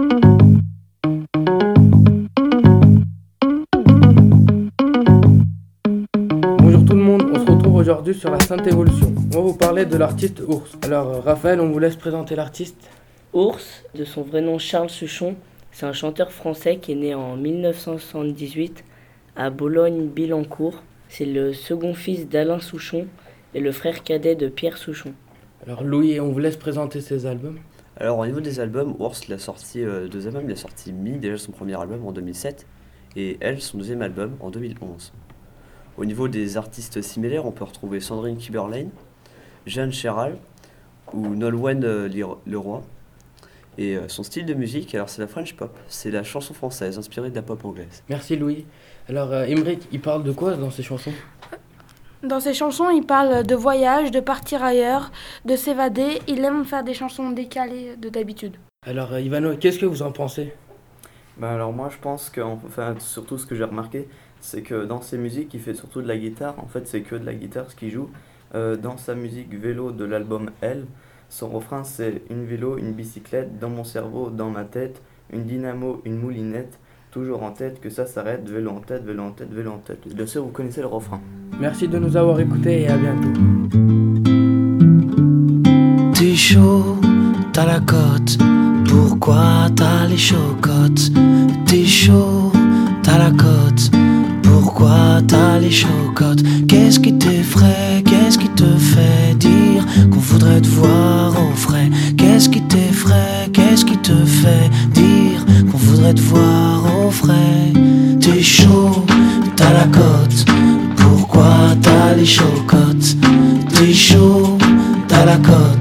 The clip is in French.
Bonjour tout le monde, on se retrouve aujourd'hui sur la Sainte Évolution. On va vous parler de l'artiste Ours. Alors Raphaël, on vous laisse présenter l'artiste. Ours, de son vrai nom Charles Souchon, c'est un chanteur français qui est né en 1978 à Boulogne-Billancourt. C'est le second fils d'Alain Souchon et le frère cadet de Pierre Souchon. Alors Louis, on vous laisse présenter ses albums. Alors au niveau des albums, Ours il a sorti deux albums, il a sorti Mi, déjà son premier album en 2007, et Elle, son deuxième album en 2011. Au niveau des artistes similaires, on peut retrouver Sandrine Kiberlin, Jeanne Chéral ou Nolwenn Leroy. Et son style de musique, alors c'est la French pop, c'est la chanson française inspirée de la pop anglaise. Merci Louis. Alors Imric, il parle de quoi dans ses chansons ? Dans ses chansons, il parle de voyage, de partir ailleurs, de s'évader. Il aime faire des chansons décalées de d'habitude. Alors Ivano, qu'est-ce que vous en pensez ? Alors moi je pense que, surtout ce que j'ai remarqué, c'est que dans ses musiques il fait surtout de la guitare. En fait c'est que de la guitare ce qu'il joue. Dans sa musique Vélo de l'album Elle, son refrain c'est une vélo, une bicyclette, dans mon cerveau, dans ma tête, une dynamo, une moulinette, toujours en tête, que ça s'arrête, vélo en tête, vélo en tête, vélo en tête. Bien sûr vous connaissez le refrain. Merci de nous avoir écoutés et à bientôt. T'es chaud, t'as la cote, pourquoi t'as les chocottes? T'es chaud, t'as la cote, pourquoi t'as les chocottes? Qu'est-ce qui t'effraie, qu'est-ce qui te fait dire qu'on voudrait te voir au frais? Qu'est-ce qui t'effraie, qu'est-ce qui te fait dire qu'on voudrait te voir au frais? T'es chaud, t'as la cote, pourquoi t'as les chocottes? T'es chaud, t'as la cote,